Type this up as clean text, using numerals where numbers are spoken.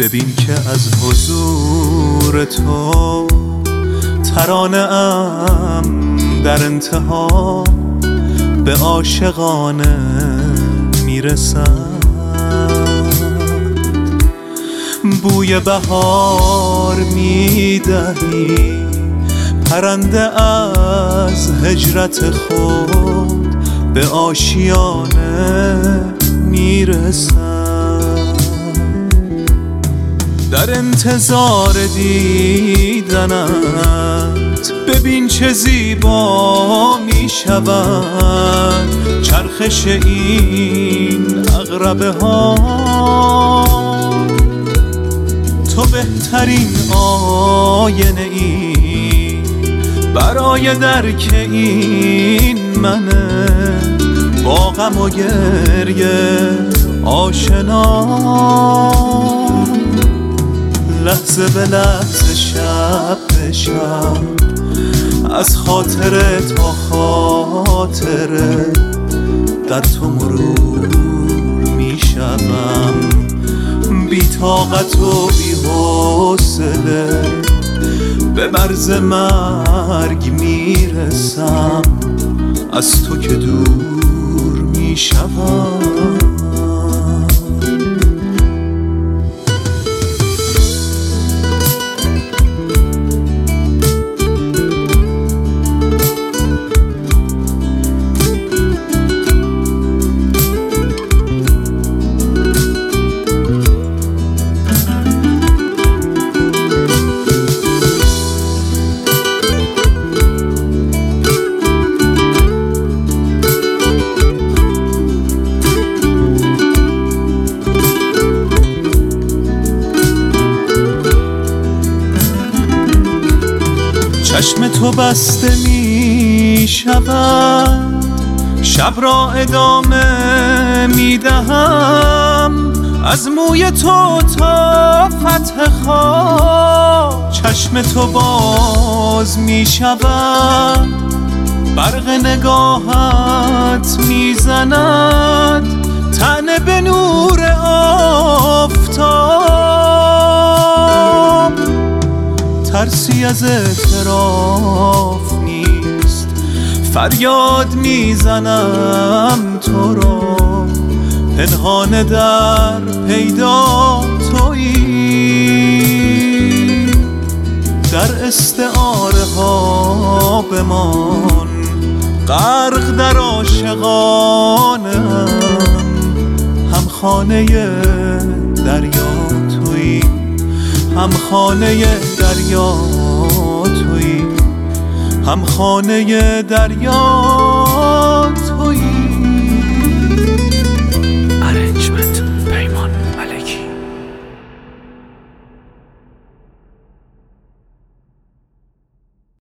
ببین که از حضور تو ترانه ام در انتها به عاشقانه میرسم. بوی بهار میدهی پرنده از هجرت خود به آشیانه میرسم. در انتظار دیدنت ببین چه زیبا میشود چرخش این عقربه ها. تو بهترین آینه ای برای درک این منه با غم و گریه آشنا. لحظه به لحظه شب به شب از خاطره تا خاطره در تو مرور می شدم. بی طاقت و بی حوصله به مرز مرگ می رسم از تو که دور می شدم. چشم تو بسته می شود شب را ادامه می دهم از موی تو تا فتح خواب. چشم تو باز می شود برق نگاهت می زند طعنه به نور آفتاب. ترسی از اعتراف نیست فریاد میزنم تو را پنهان در پیدا تویی. در استعاره ها بمان غرق در عاشقانه هم خانه دریا تویی هم خانه دریا تویی هم خانه دریا